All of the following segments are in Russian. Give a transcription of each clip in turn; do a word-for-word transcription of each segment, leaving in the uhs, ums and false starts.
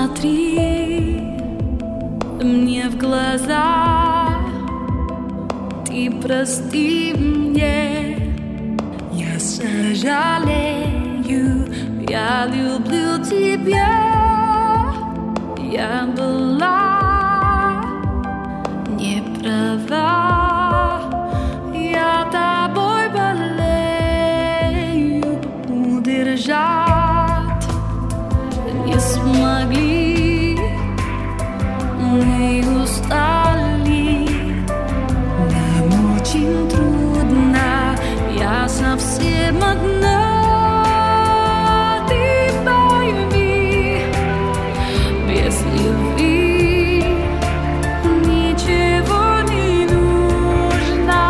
Посмотри мне в глаза, ты прости мне, я сожалею, я люблю тебя, я была не права, я тобой болею, удержать не смогли, мы устали, нам очень трудно, я совсем одна, ты пойми, без любви ничего не нужно,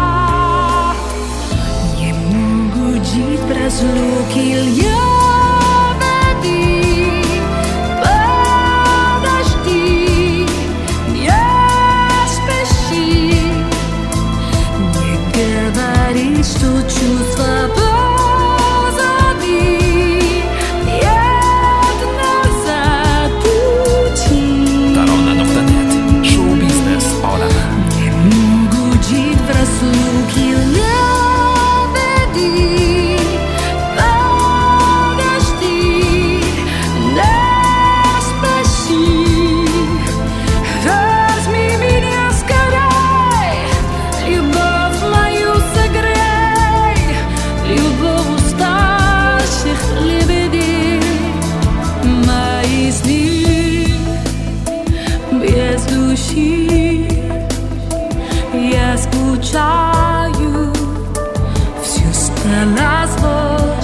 не могу жить в разлуке, я что чувства позади, нет назад пути. Tarona nuqta net Show Business olami. Не могу жить в разлуке, наведи, подожди, не спаси, возьми меня скорей, любовь мою согрей. Любовь уставших лебедей, мои сны без души, я скучаю, все стало зло.